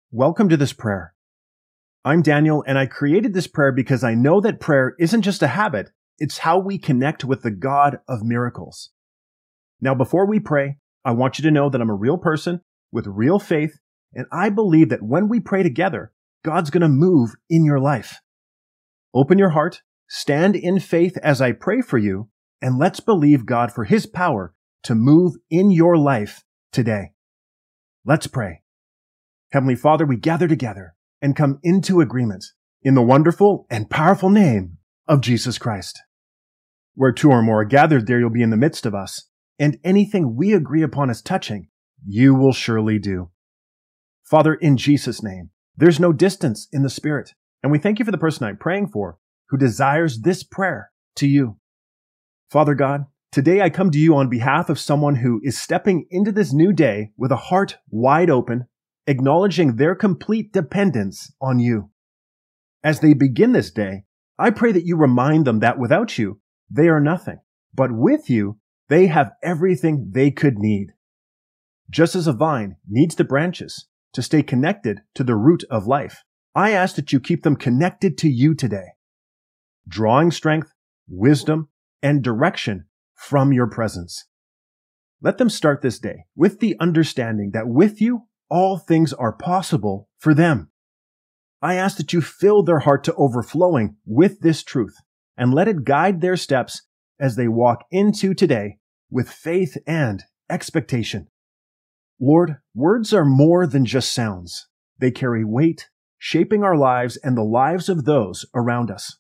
Welcome to this prayer. I'm Daniel, and I created this prayer because I know that prayer isn't just a habit, it's how we connect with the God of miracles. Now, before we pray, I want you to know that I'm a real person with real faith, and I believe that when we pray together, God's going to move in your life. Open your heart, stand in faith as I pray for you, and let's believe God for His power to move in your life today. Let's pray. Heavenly Father, we gather together and come into agreement in the wonderful and powerful name of Jesus Christ. Where two or more are gathered, there you'll be in the midst of us, and anything we agree upon as touching, you will surely do. Father, in Jesus' name, there's no distance in the Spirit, and we thank you for the person I'm praying for who desires this prayer to you. Father God, today I come to you on behalf of someone who is stepping into this new day with a heart wide open, acknowledging their complete dependence on you. As they begin this day, I pray that you remind them that without you, they are nothing, but with you, they have everything they could need. Just as a vine needs the branches to stay connected to the root of life, I ask that you keep them connected to you today, drawing strength, wisdom, and direction from your presence. Let them start this day with the understanding that with you, all things are possible for them. I ask that you fill their heart to overflowing with this truth and let it guide their steps as they walk into today with faith and expectation. Lord, words are more than just sounds. They carry weight, shaping our lives and the lives of those around us.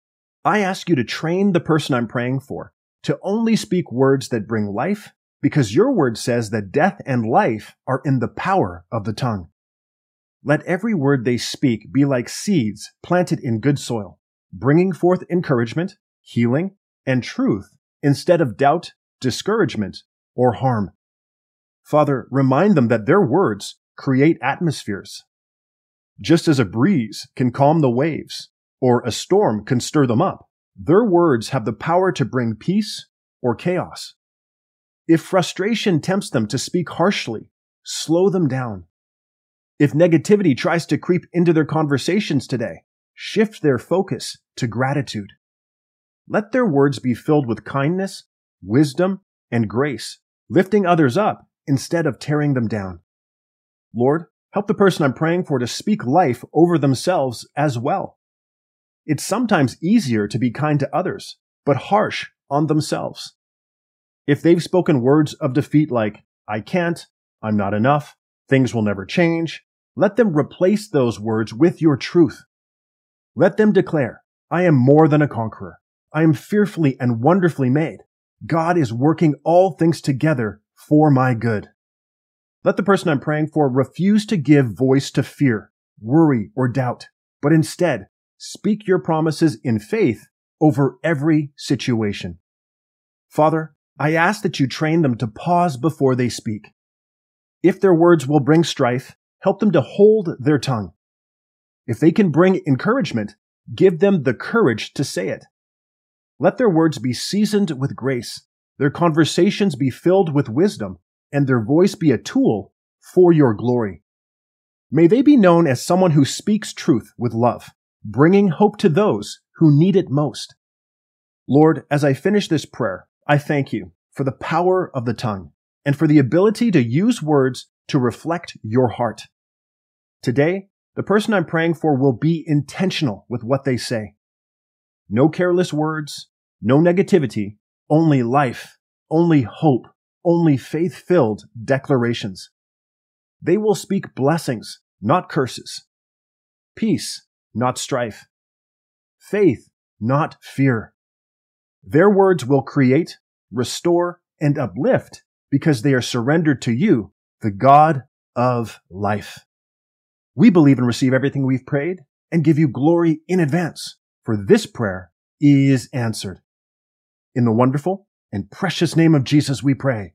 I ask you to train the person I'm praying for to only speak words that bring life, because your word says that death and life are in the power of the tongue. Let every word they speak be like seeds planted in good soil, bringing forth encouragement, healing, and truth instead of doubt, discouragement, or harm. Father, remind them that their words create atmospheres. Just as a breeze can calm the waves, or a storm can stir them up, their words have the power to bring peace or chaos. If frustration tempts them to speak harshly, slow them down. If negativity tries to creep into their conversations today, shift their focus to gratitude. Let their words be filled with kindness, wisdom, and grace, lifting others up instead of tearing them down. Lord, help the person I'm praying for to speak life over themselves as well. It's sometimes easier to be kind to others, but harsh on themselves. If they've spoken words of defeat like, I can't, I'm not enough, things will never change, let them replace those words with your truth. Let them declare, I am more than a conqueror. I am fearfully and wonderfully made. God is working all things together for my good. Let the person I'm praying for refuse to give voice to fear, worry, or doubt, but instead speak your promises in faith over every situation. Father, I ask that you train them to pause before they speak. If their words will bring strife, help them to hold their tongue. If they can bring encouragement, give them the courage to say it. Let their words be seasoned with grace, their conversations be filled with wisdom, and their voice be a tool for your glory. May they be known as someone who speaks truth with love, bringing hope to those who need it most. Lord, as I finish this prayer, I thank you for the power of the tongue and for the ability to use words to reflect your heart. Today, the person I'm praying for will be intentional with what they say. No careless words, no negativity, only life, only hope, only faith-filled declarations. They will speak blessings, not curses. Peace, not strife. Faith, not fear. Their words will create, restore, and uplift because they are surrendered to you, the God of life. We believe and receive everything we've prayed and give you glory in advance, for this prayer is answered. In the wonderful and precious name of Jesus we pray.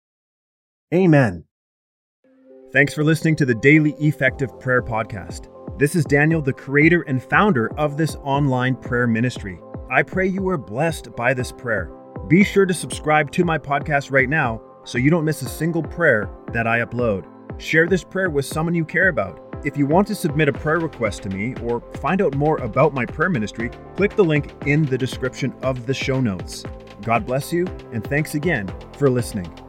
Amen. Thanks for listening to the Daily Effective Prayer Podcast. This is Daniel, the creator and founder of this online prayer ministry. I pray you are blessed by this prayer. Be sure to subscribe to my podcast right now so you don't miss a single prayer that I upload. Share this prayer with someone you care about If you want to submit a prayer request to me or find out more about my prayer ministry, click the link in the description of the show notes. God bless you, and thanks again for listening.